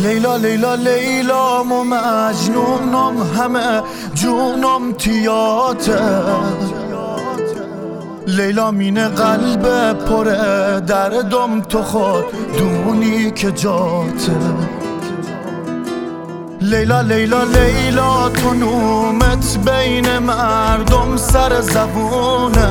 لیلا لیلا لیلام و مجنونم همه جونم تیاته لیلا مینه قلب پره دردم تو خود دونی که جاته لیلا لیلا لیلا تو نومت بین مردم سر زبونه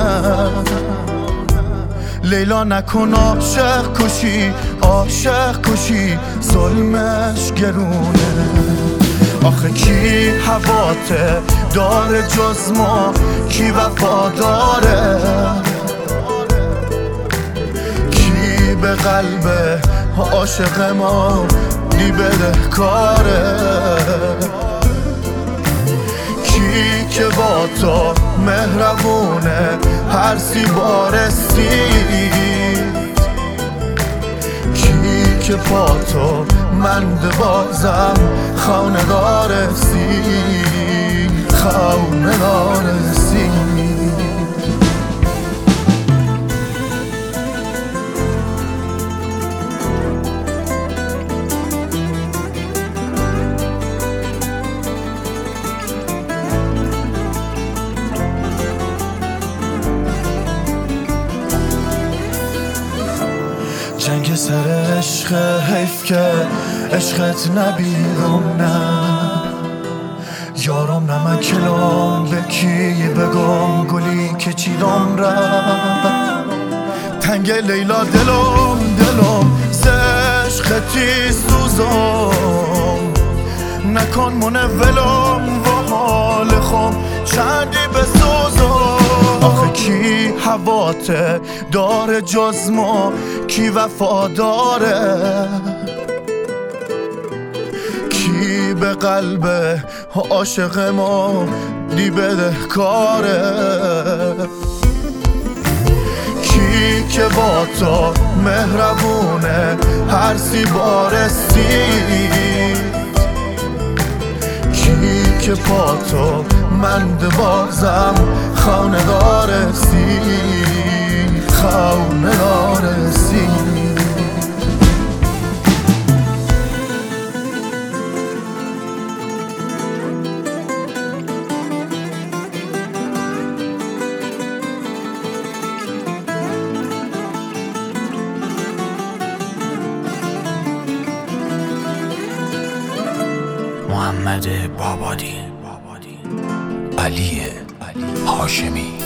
لیلا نکن عاشق کشی عاشق کشی ظلمش گرونه آخه کی هواته داره جز ما کی وفاداره کی به قلب عاشق ما دی بده کاره کی که با تو مهربونه هر سی بارستی کی که پا تو مند بازم خانه دارستی خانه دارستی جنگ سر عشق حیف که عشقت نبیرم نه یارم نه من کلام به کی بگم گلی که چیرم را تنگ لیلا دلم ز عشقتی سوزم نکن منه ولم و حال خم چندی بسوزم آخه کی هواته داره جز ما کی وفاداره کی به قلب عاشق ما دی بده کاره کی که با تو مهربونه هر سی بارستی کی که پا تو مند بازم خانه دارستی خانه دارستی محمد بابادی، علی هاشمی.